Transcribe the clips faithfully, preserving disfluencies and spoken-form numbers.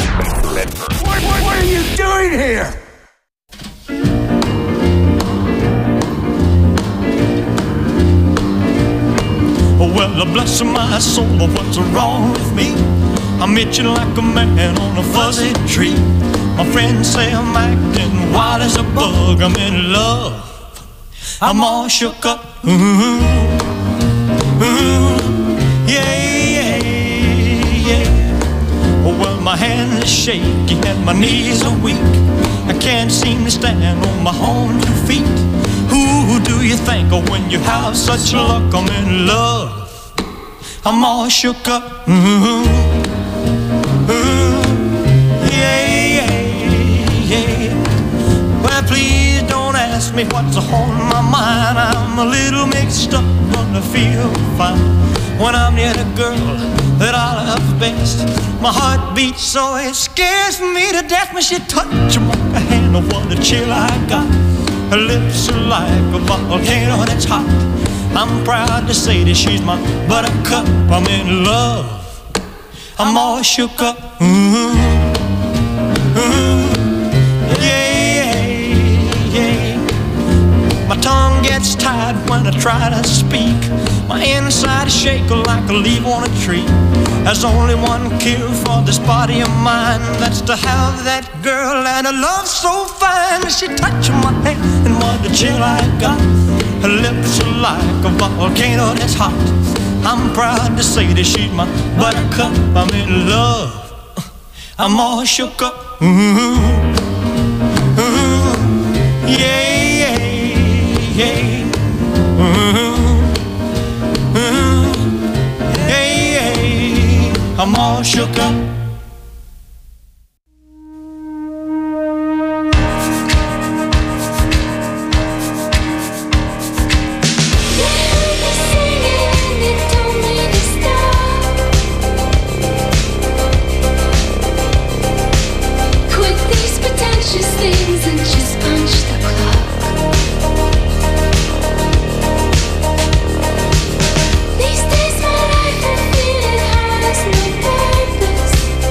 What, what, what are you doing here? Well, bless my soul, what's wrong with me? I'm itching like a man on a fuzzy tree. My friends say I'm acting wild as a bug. I'm in love, I'm all shook up. Ooh, ooh, yeah, yeah, yeah. Well, my hands are shaky and my knees are weak. I can't seem to stand on my own two feet. Who do you think of when you have such luck? I'm in love, I'm all shook up. Ooh, ooh, yeah, yeah, yeah. Well, please don't ask me what's on my mind. I'm a little mixed up, but I feel fine when I'm near the girl that I love best. My heart beats so it scares me to death when she touches my hand. Oh, what a chill I got. Her lips are like a volcano that's hot. I'm proud to say that she's my buttercup. I'm in love, I'm all shook up. Ooh, ooh, yeah, yeah. My tongue gets tied when I try to speak. My inside is shaking like a leaf on a tree. There's only one cure for this body of mine. That's to have that girl and a love so fine. She touched my hand and what a chill I got. Her lips are like a volcano that's hot. I'm proud to say that she's my buttercup. I'm in love, I'm all shook up. Ooh, ooh, yeah, yeah, yeah. Ooh, ooh, yeah, yeah. I'm all shook up. These days my life I feel it has no purpose.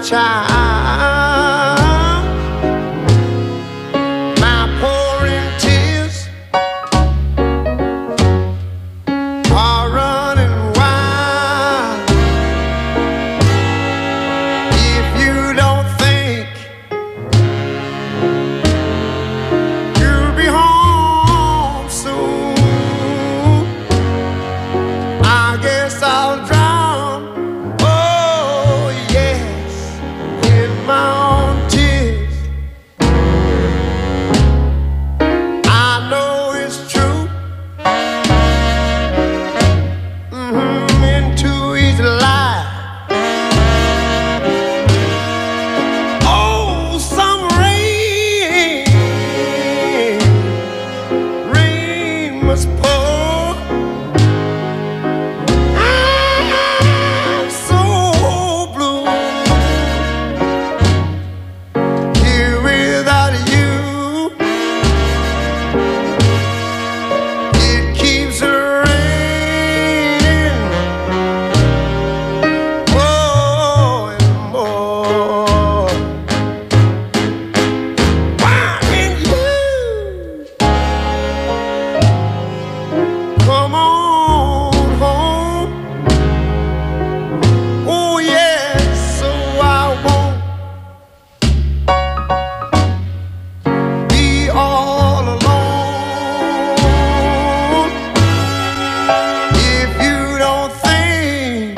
child, my pouring tears are running wild. If you don't think you'll be home soon, I guess I'll drown, oh yes, in my own tears. I know it's true, mm-hmm, into each lie. Oh, some rain, rain must pour. I'm so blue here without you. It keeps raining more and more. Why can't you come on home? Oh yes, so I won't be all alone. If you don't think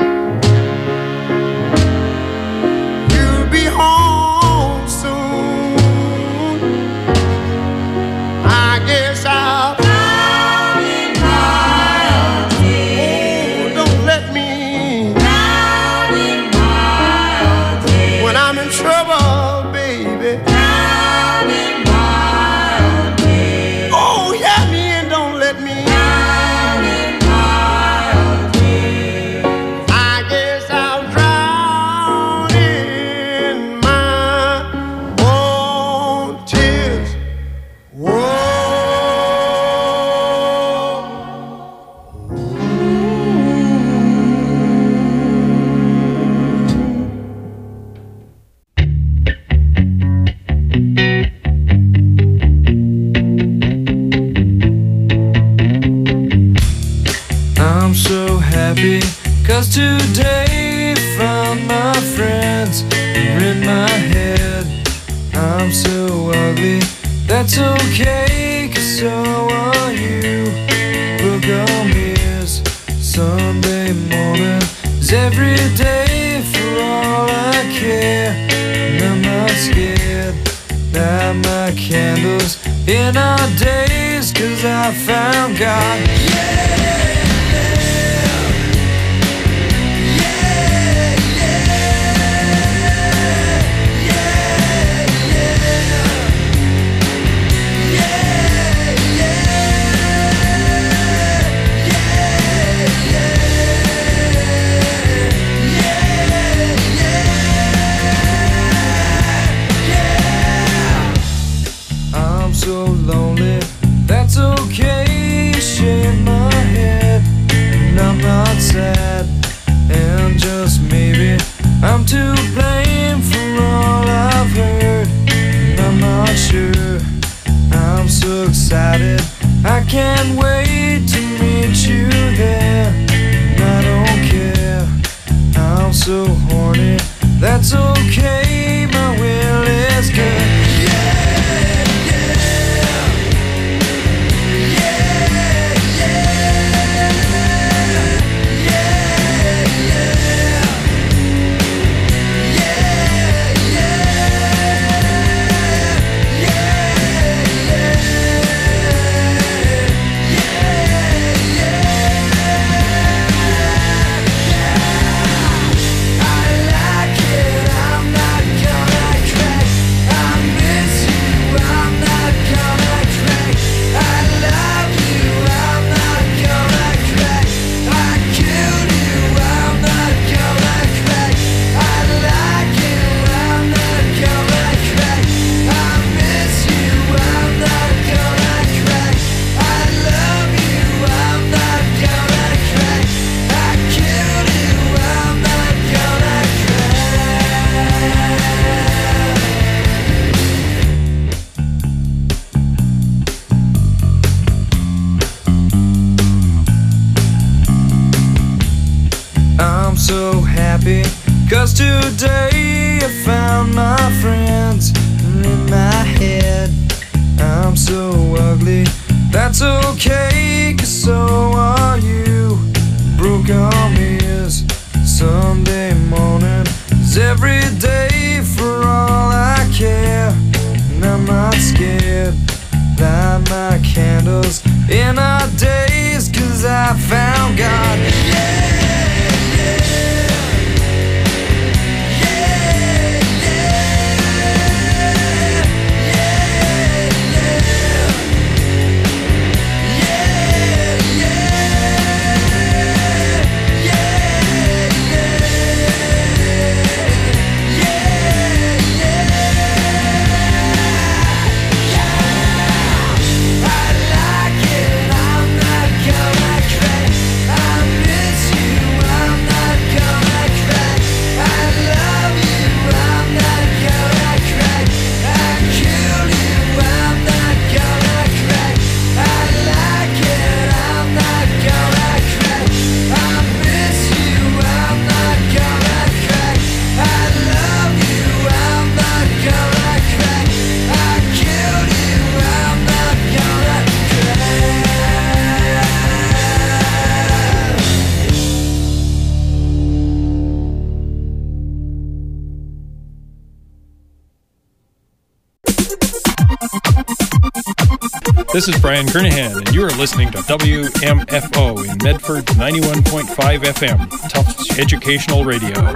you'll be home soon, I guess I'll drown in my own tears. Oh, don't let me drown in my own tears. When I'm in trouble, baby, drown in my own tears. Oh, help me and don't let me drown in my own tears. I guess I'll drown in my own tears. Whoa. I'm so happy, cause today found my friends are in my head. I'm so ugly, that's okay, cause so are you. Look on mirrors, Sunday morning is every day for all I care. And I'm not scared, light my candles in our days, cause I found God. I'm so lonely, that's okay. Shake my head, and I'm not sad. And just maybe I'm to blame for all I've heard. And I'm not sure. I'm so excited, I can't wait to meet you there. And I don't care, I'm so horny, that's okay. My will is good. I like it, I'm not gonna happy, 'cause today I found my friends. And in my head I'm so ugly, that's okay, 'cause so are you. Broke arm is Sunday morning, is every day for all I care. And I'm not scared, light my candles in our days, 'cause I found God. Yeah! This is Brian Kernahan, and you are listening to W M F O in Medford, ninety-one point five F M, Tufts Educational Radio.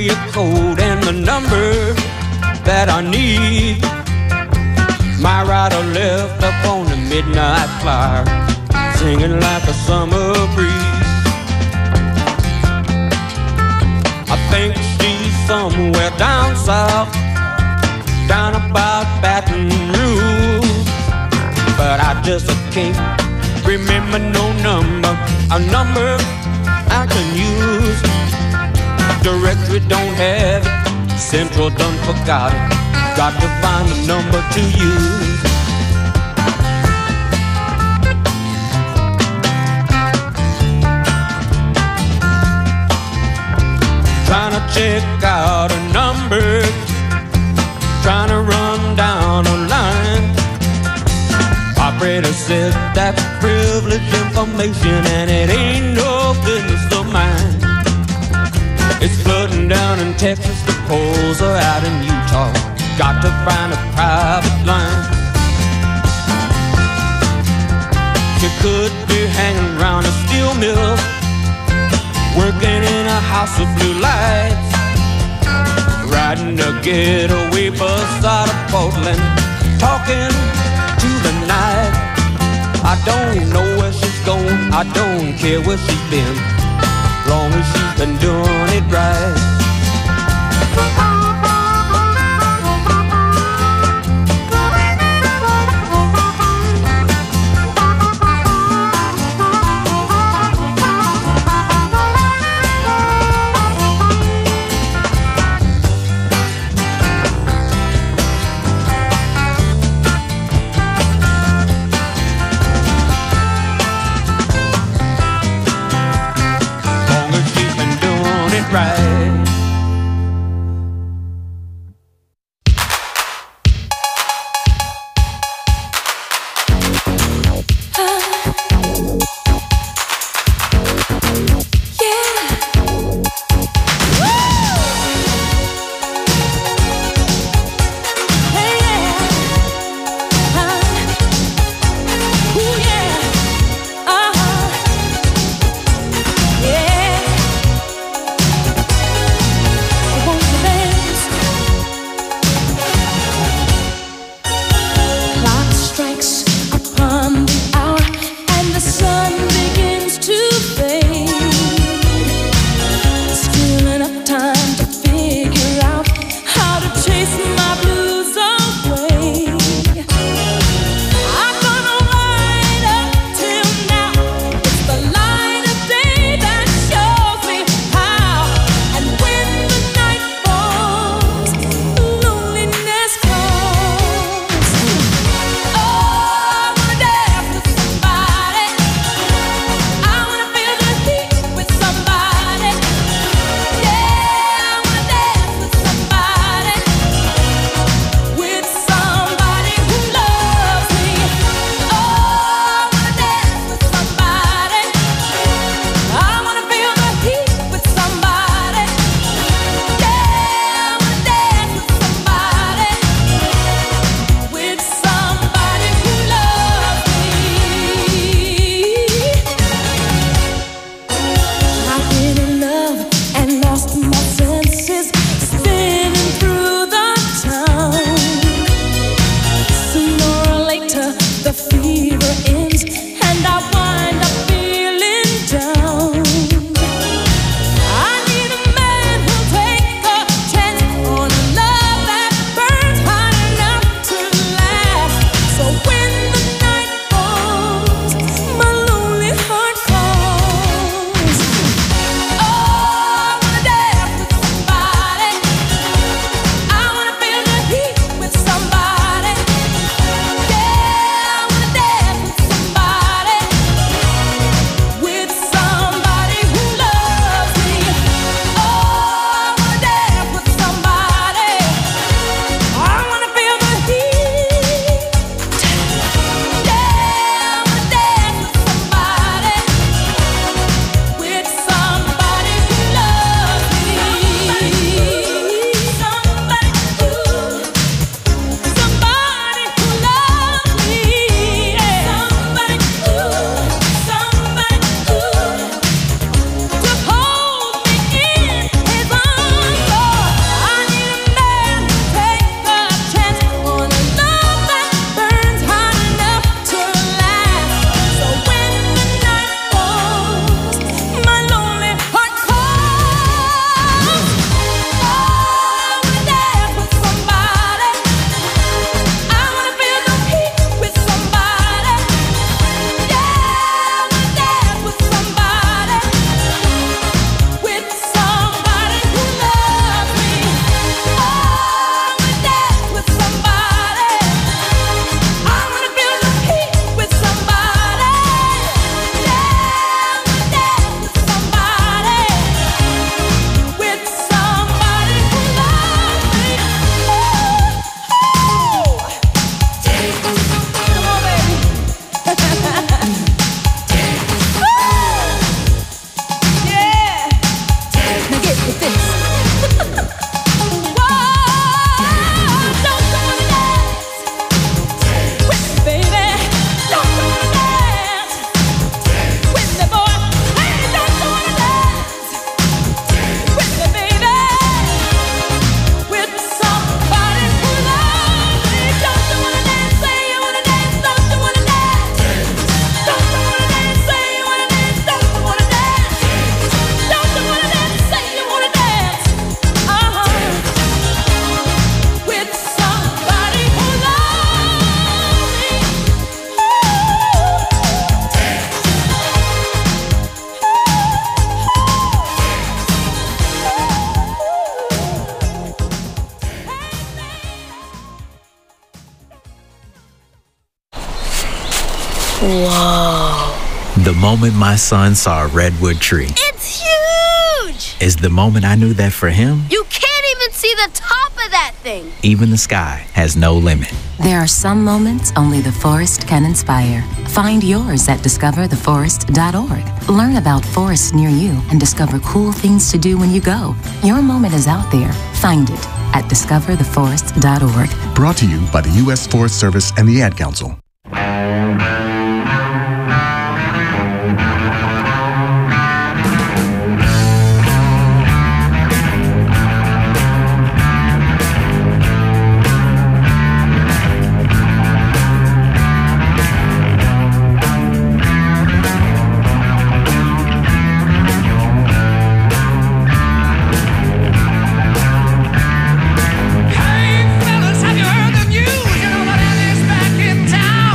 area code and the number that I need. My right or left up on the midnight flyer, singing like a summer breeze. I think she's somewhere down south, down about Baton Rouge, but I just can't remember no number, a number I can use. Directory don't have it, Central done forgot it. Got to find a number to use. Trying to check out a number, trying to run down a line. Operator said that's privileged information and it ain't no business of mine. It's flooding down in Texas, the poles are out in Utah. Got to find a private line. She could be hanging around a steel mill, working in a house of blue lights, riding a getaway bus out of Portland, talking to the night. I don't know where she's going, I don't care where she's been, long as she's been doing it right. The moment my son saw a redwood tree. It's huge! Is the moment I knew that for him, You can't even see the top of that thing. even the sky has no limit. There are some moments only the forest can inspire. Find yours at discover the forest dot org. Learn about forests near you and discover cool things to do when you go. Your moment is out there. Find it at discover the forest dot org. Brought to you by the U S Forest Service and the Ad Council. Hey fellas, have you heard the news? You know that Annie's back in town.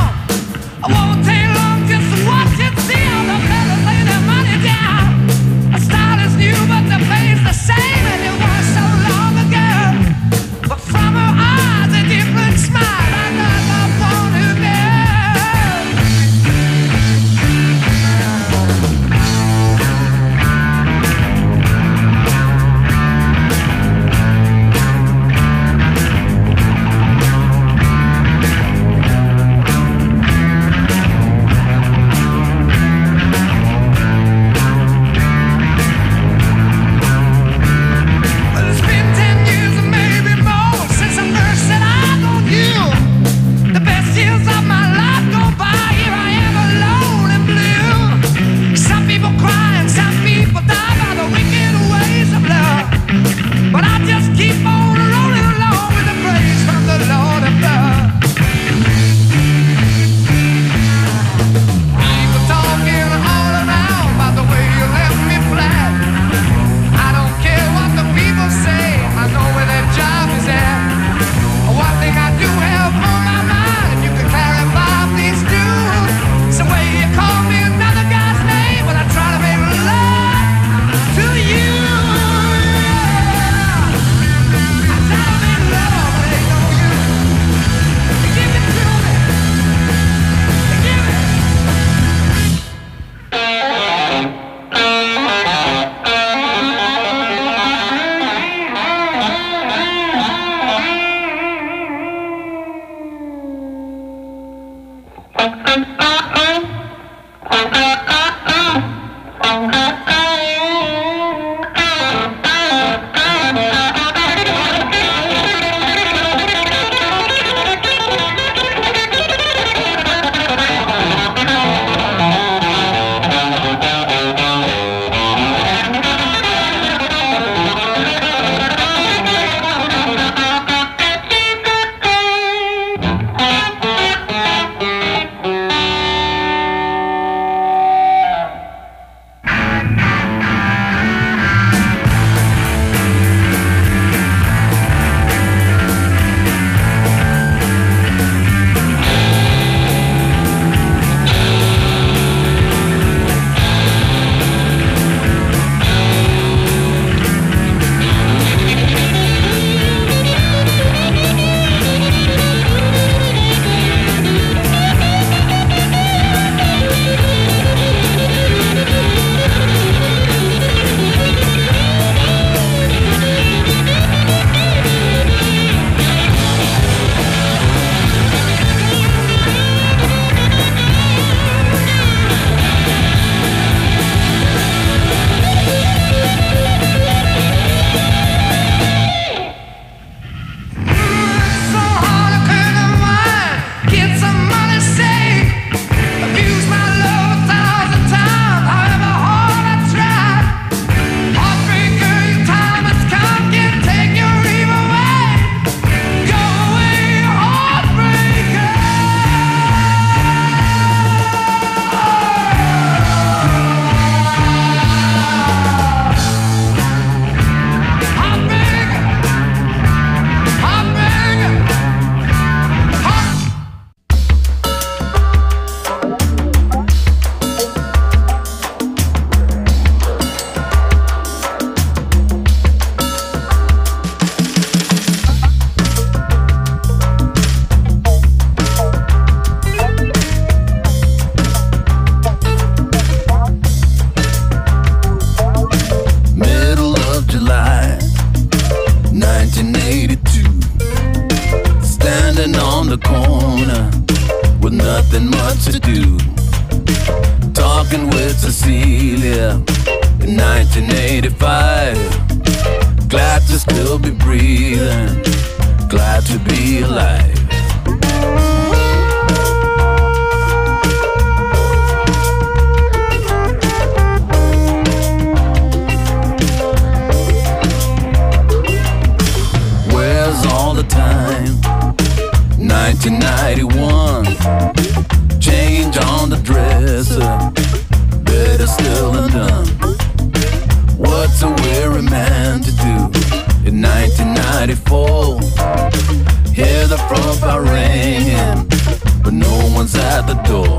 corner with nothing much to do, talking with Cecilia in nineteen eighty-five. Glad to still be breathing, glad to be alive. Where's all the time? nineteen ninety-one. Change on the dresser, better still undone. What's a weary man to do in nineteen ninety-four? Hear the front bar ringing, but no one's at the door.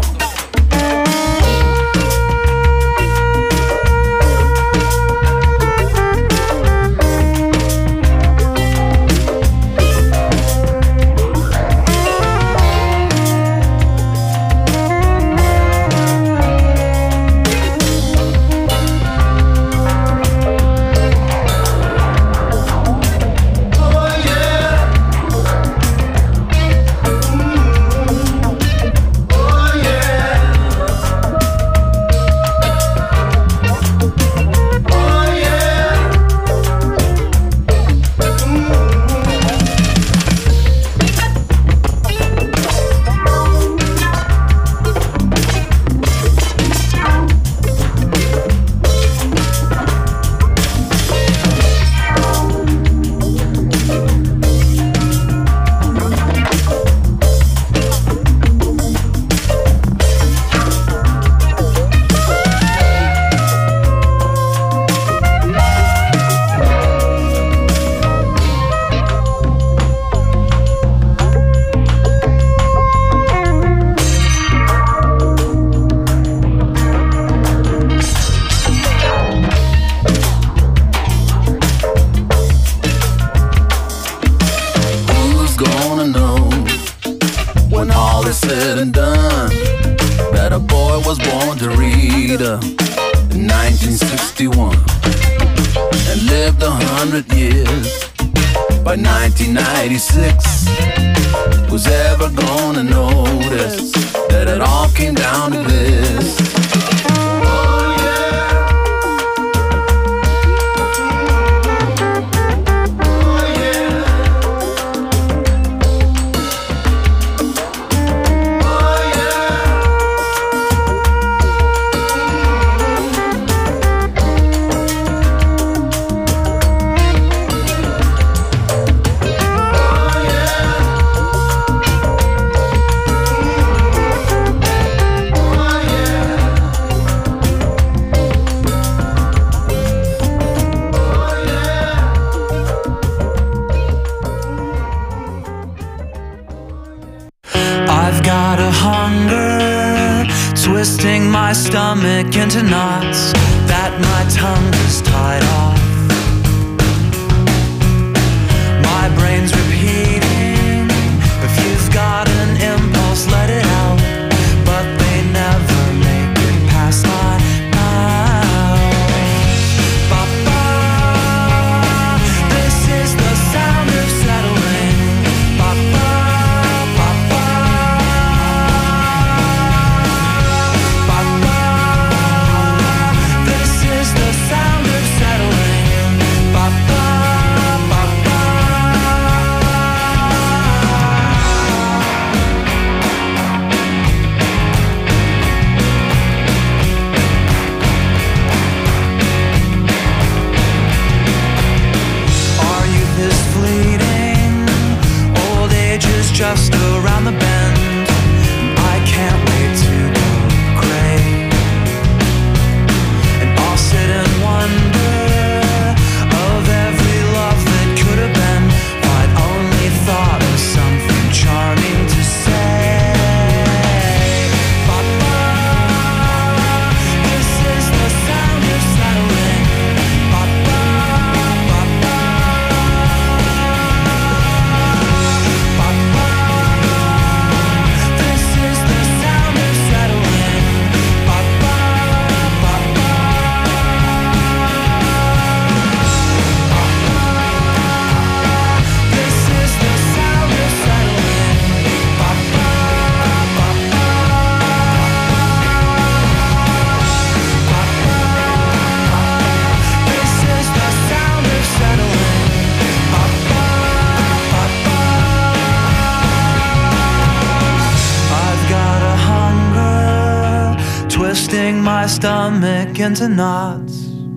Was ever gonna notice that it all came down to this? Oh yeah. Oh yeah. Oh yeah. twisting my stomach into knots that my tongue is tied off. My brain's repeating, if you've got an impulse, let it out. But they never make it past my mouth. Ba-ba, this is the sound of settling. Ba-ba, ba-ba, ba-ba, this is the sound of settling. Ba-ba, ba-ba. Our youth is fleeting, old age is just around the bend. I can't wait to go gray, and I'll sit and wonder of every love that could have been, if I'd only thought of something charming to say. Ba-ba, this is the sound of settling. Ba-ba, ba-ba, ba-ba, my stomach into knots.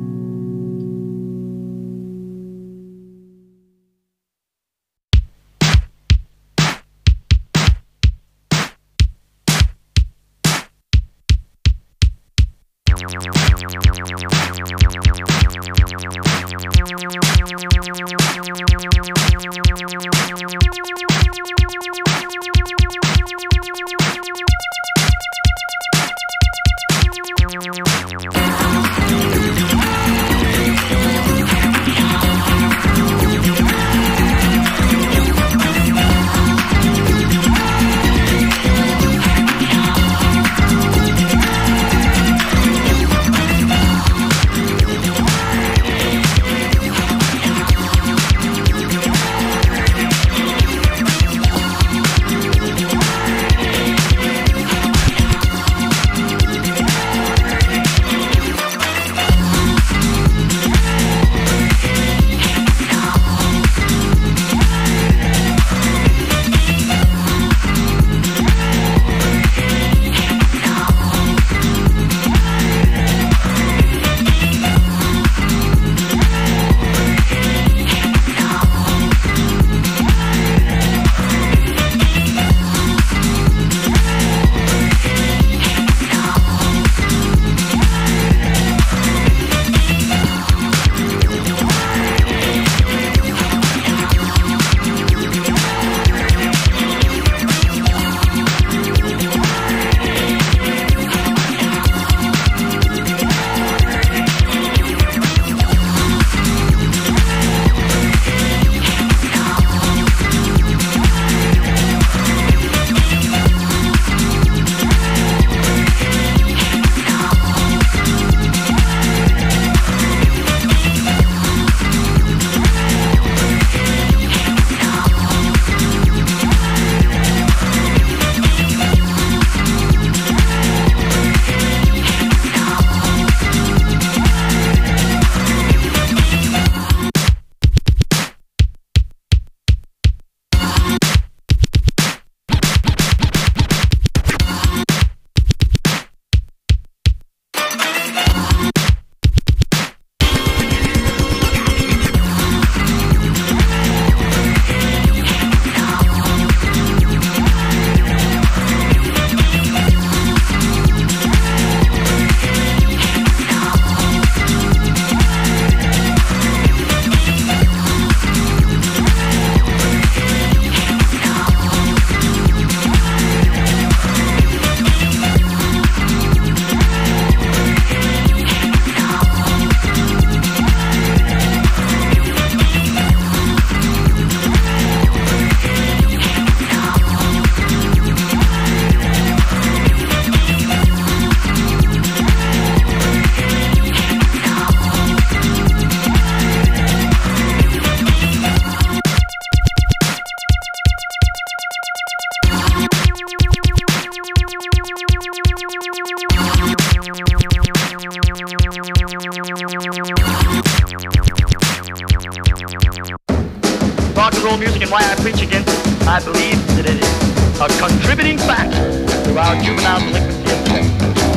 rock and roll music and why I preach against it. I believe that it is a contributing factor to our juvenile delinquency epidemic.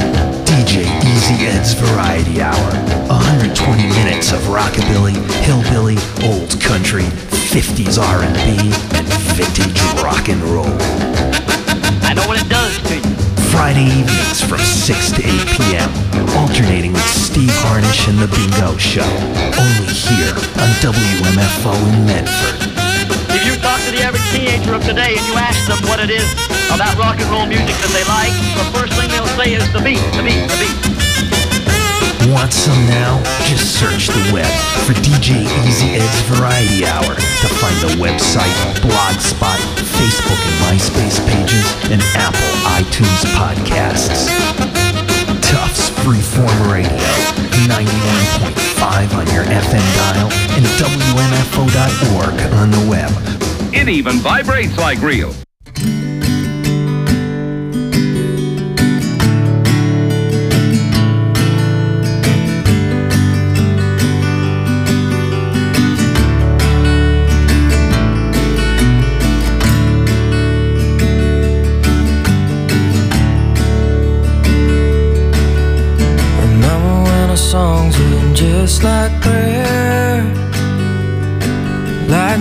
D J Easy Ed's Variety Hour. one hundred twenty minutes of rockabilly, hillbilly, old country, fifties R and B, and vintage rock and roll. I know what it does to you. Friday evenings from six to eight p.m. Alternating with Steve Harnish and The Bingo Show. Only here on W M F O in Medford. If you talk to the average teenager of today and you ask them what it is about rock and roll music that they like, the first thing they'll say is the beat, the beat, the beat. Want some now? Just search the web for D J Easy Ed's Variety Hour to find the website, Blogspot, Facebook and MySpace pages, and Apple iTunes podcasts. Tufts Freeform Radio, ninety-one point five on your F M dial, and W M F O dot org on the web. It even vibrates like real.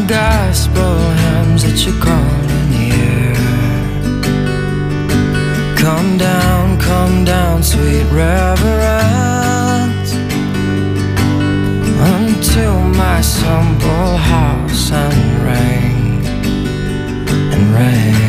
gospel hymns that you call in the air. Come down, come down, sweet reverence, unto my simple house and reign, and reign.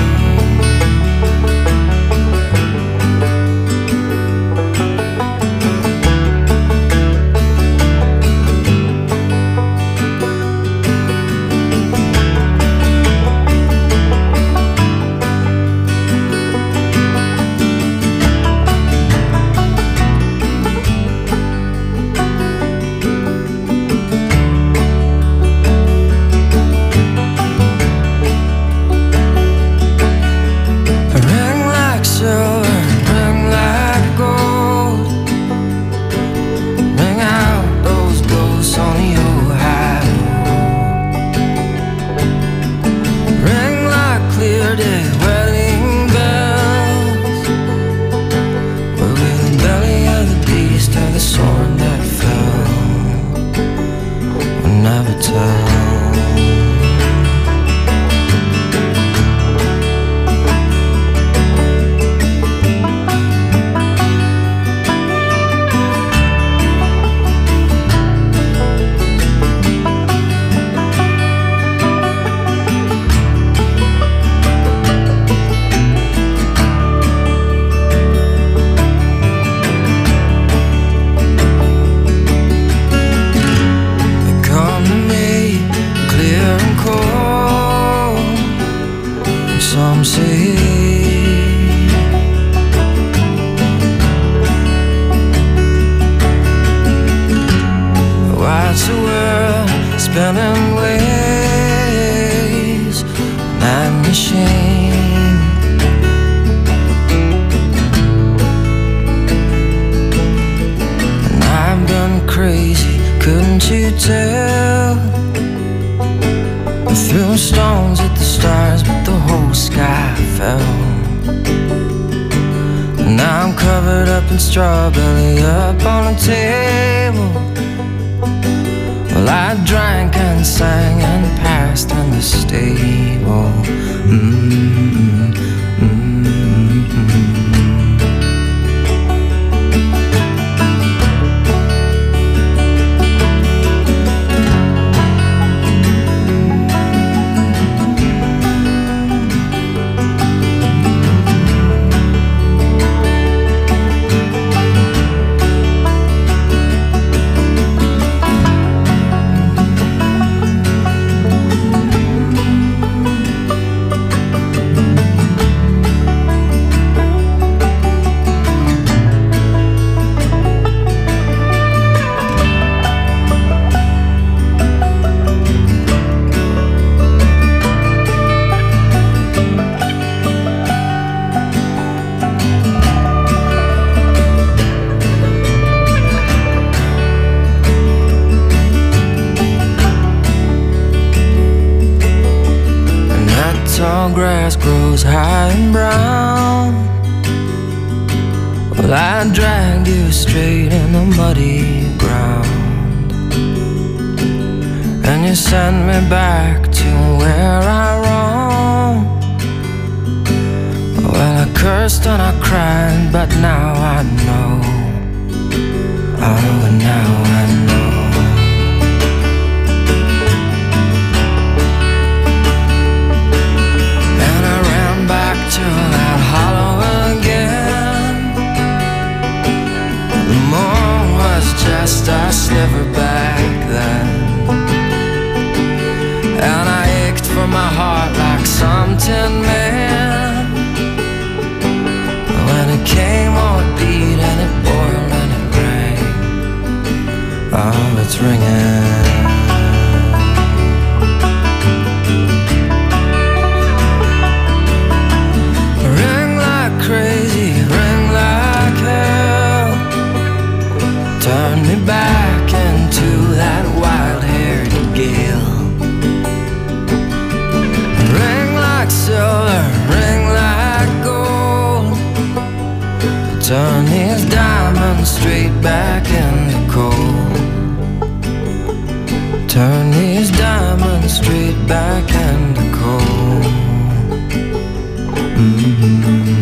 Strawberry up on the table. Well, I drank and sang and passed in the stable. Mm-hmm. Grass grows high and brown. Well, I drag you straight in the muddy ground, and you send me back to where I roam. Well, I cursed and I cried, but now I know. Oh, now I know. To that hollow again. The moon was just a sliver back then, and I ached for my heart like some tin man. When it came, oh, it beat and it boiled and it rang. Oh, it's ringing. Crazy, ring like hell. Turn me back into that wild-haired gale. Ring like silver, ring like gold. Turn these diamonds straight back into cold. back and a cold. Mm-hmm.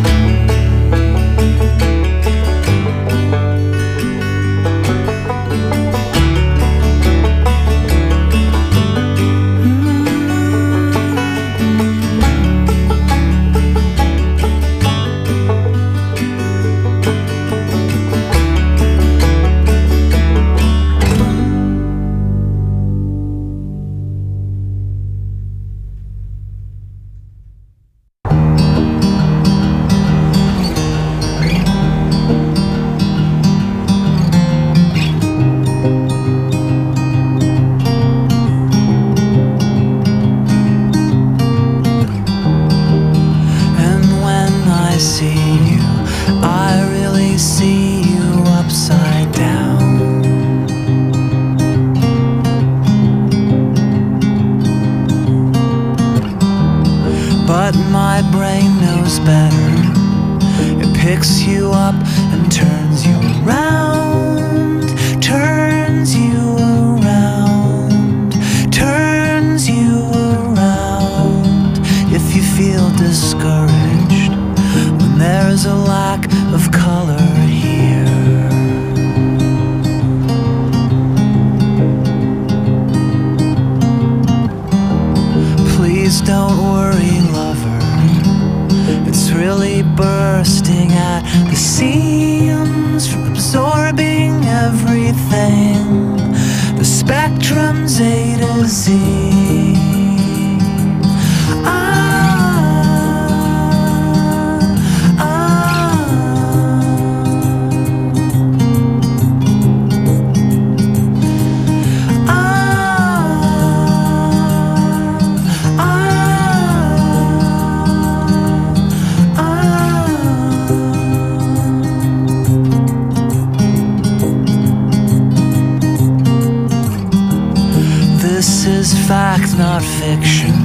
Not fiction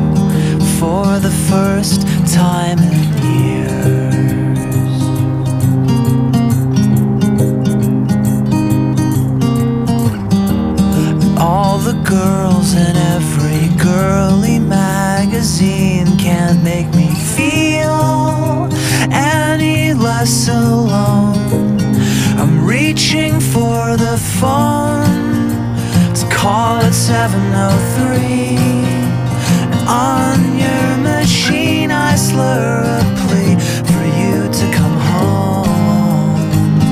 for the first time in years. All the girls in every girly magazine can't make me feel any less alone. I'm reaching for the phone to call it seven oh three, and on your machine I slur a plea for you to come home.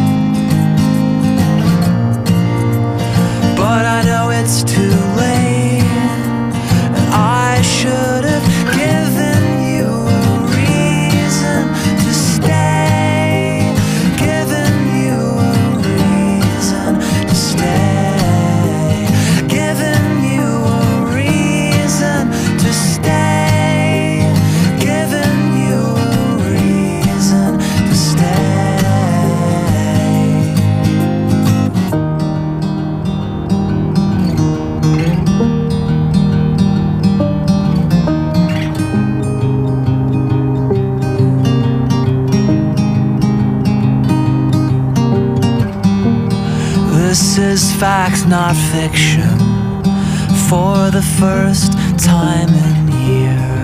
But I know it's too late, and I should have given you a reason to stay, given you a reason to stay. This is fact, not fiction, for the first time in years.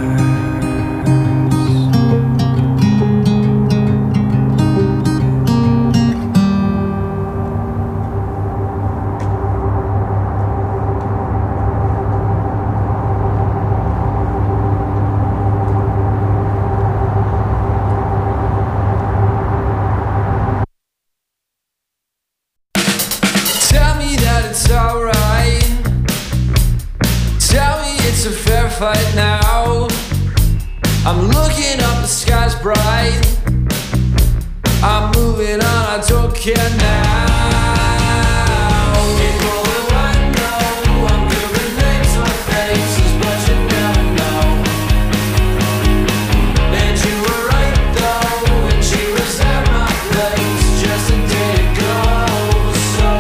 Fight now. I'm looking up, the sky's bright. I'm moving on, I don't care now. People who I know, I'm giving names on faces, but you never know. And you were right though, and she was at my place just a day ago. So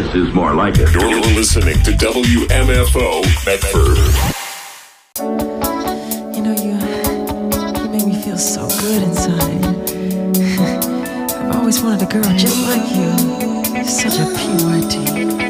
This is more like it. You're listening to W M F O Medford. You know, you, you make me feel so good inside. I've always wanted a girl just like you. You're such a P Y T.